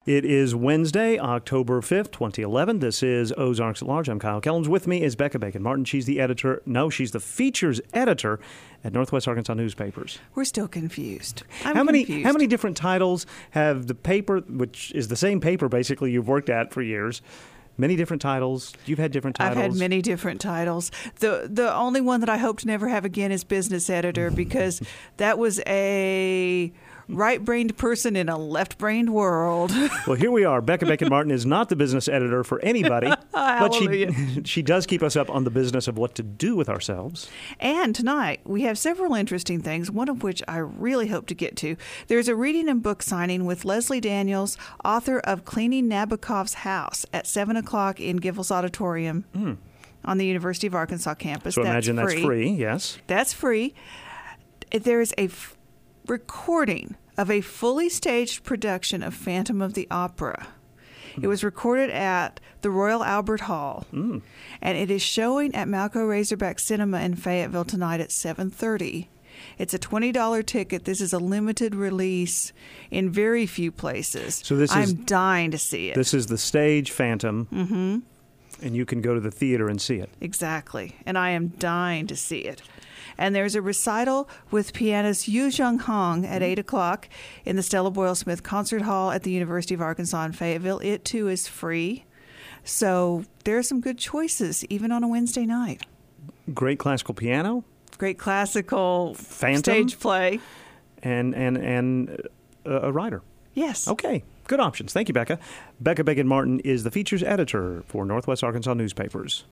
It is Wednesday, October 5th, 2011. This is Ozarks at Large. I'm Kyle Kellums. With me is Becca Bacon-Martin. She's the editor. No, she's the features editor at Northwest Arkansas Newspapers. We're still confused. How many different titles have the paper, which is the same paper basically you've worked at for years? Many different titles. You've had different titles. I've had many different titles. The only one that I hope to never have again is business editor, because that was a right-brained person in a left-brained world. Well, here we are. Becca Bacon-Martin is not the business editor for anybody, but she does keep us up on the business of what to do with ourselves. And tonight, we have several interesting things, one of which I really hope to get to. There's a reading and book signing with Leslie Daniels, author of Cleaning Nabokov's House, at 7 o'clock in Givels Auditorium on the University of Arkansas campus. So imagine that's free, yes. That's free. There's a recording of a fully staged production of Phantom of the Opera. It was recorded at the Royal Albert Hall, and it is showing at Malco Razorback Cinema in Fayetteville tonight at 7:30. It's a $20 ticket. This is a limited release in very few places. So I'm dying to see it. This is the stage Phantom, and you can go to the theater and see it. Exactly, and I am dying to see it. And there's a recital with pianist Yu Jung Hong at 8 o'clock in the Stella Boyle Smith Concert Hall at the University of Arkansas in Fayetteville. It, too, is free. So there are some good choices, even on a Wednesday night. Great classical piano. Great classical Phantom, stage play. And a writer. Yes. Okay. Good options. Thank you, Becca. Becca Bacon-Martin is the features editor for Northwest Arkansas Newspapers.